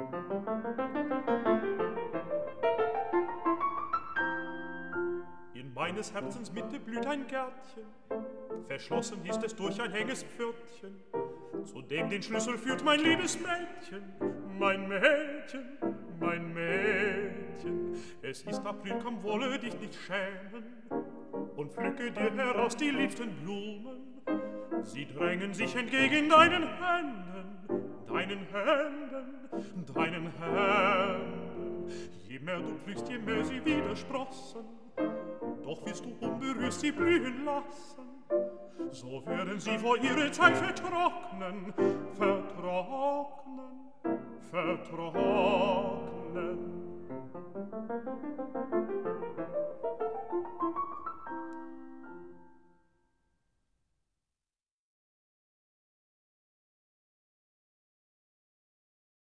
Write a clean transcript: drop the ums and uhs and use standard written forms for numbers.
In meines Herzens Mitte blüht ein Gärtchen, verschlossen ist es durch ein henges Pförtchen, zu dem den Schlüssel führt mein liebes Mädchen, mein Mädchen, mein Mädchen. Es ist April, komm, wolle dich nicht schämen und pflücke dir heraus die liebsten Blumen. Sie drängen sich entgegen deinen Händen, deinen Händen, deinen Händen. Je mehr du pflückst, je mehr sie widersprossen, doch wirst du unberührt sie blühen lassen. So werden sie vor ihrer Zeit vertrocknen, vertrocknen, vertrocknen.